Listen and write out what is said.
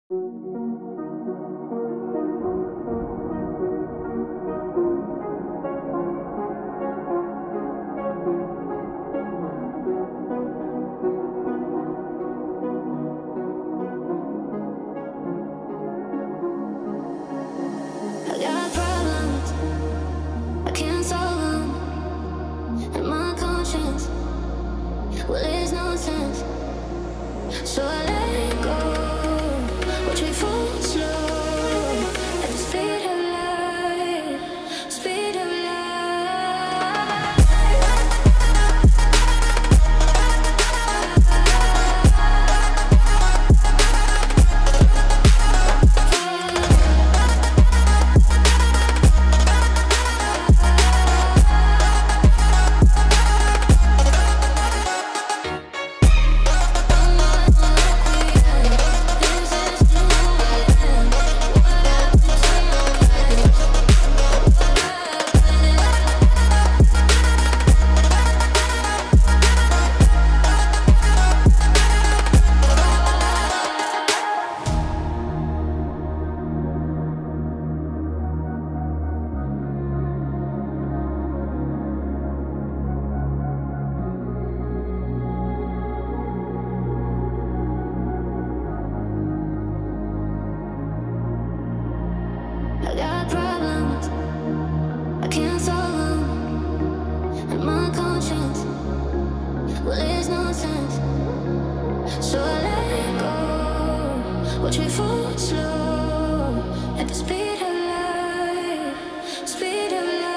I got problems, I can't solve them, and my conscience, well, there's no sense. So I let go, watch me fall slow at the speed of light, speed of light. I got problems, I can't solve them, and my conscience, well, there's no sense. So I let go, watch me fall slow at the speed of light, speed of light.